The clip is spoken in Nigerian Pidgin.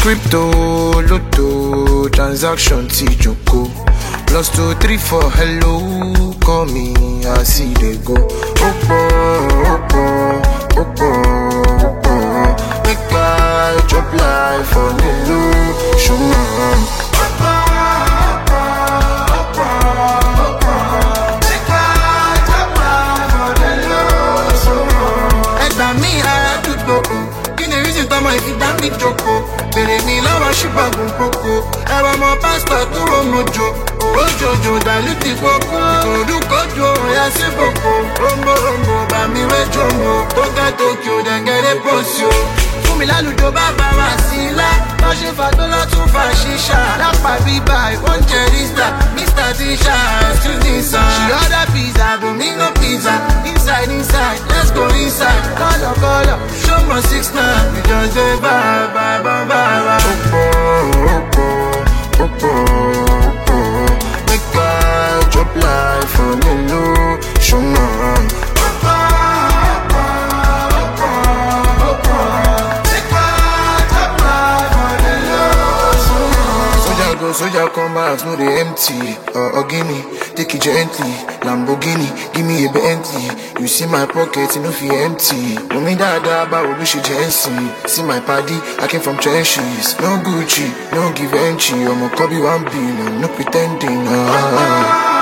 Crypto, lotto, transaction, T-Joko. +234, hello, call me, I see they go. Oppo, Oppo, Oppo, Oppo. Make I drop life for the loop, show me. If you damn me joko, bere mi lọ́wọ́ ṣùgbọ́n gun koko. Ẹ̀rọ ọmọ pásítọ̀ tó rọ mojo, ojojo dàlúti koko. Ìkòdúkòjò ọ̀yà sí boko, rombo rombo bá mi wéjò mo. Tó ga Tokyo dẹ̀gẹ̀dẹ̀ pọ̀sio. Fún mi lálùjọ bàbá wa sí ilá. Wọ́n ṣe fàgbọ́ lọ́tún fa ṣíṣà. Lápá bíbá ìwọ́n jẹ rísítà. Mr. Tisha, excuse me sir. She order pizza, Domino pizza. Inside, inside, let's go inside. Color, color, show me 6'9". We just say bye, bye, bye, bye. Oppo, Oppo, Oppo, Oppo. Make I drop life for the low. Show me. Soldier come back, no they empty. Or gimme, take it gently. Lamborghini, give me a Bentley. You see my pocket, you know feel empty. No me dada, but we should Jency. See my paddy, I came from trenches. No Gucci, no give entry. I'm a Kobe 1 billion, no pretending.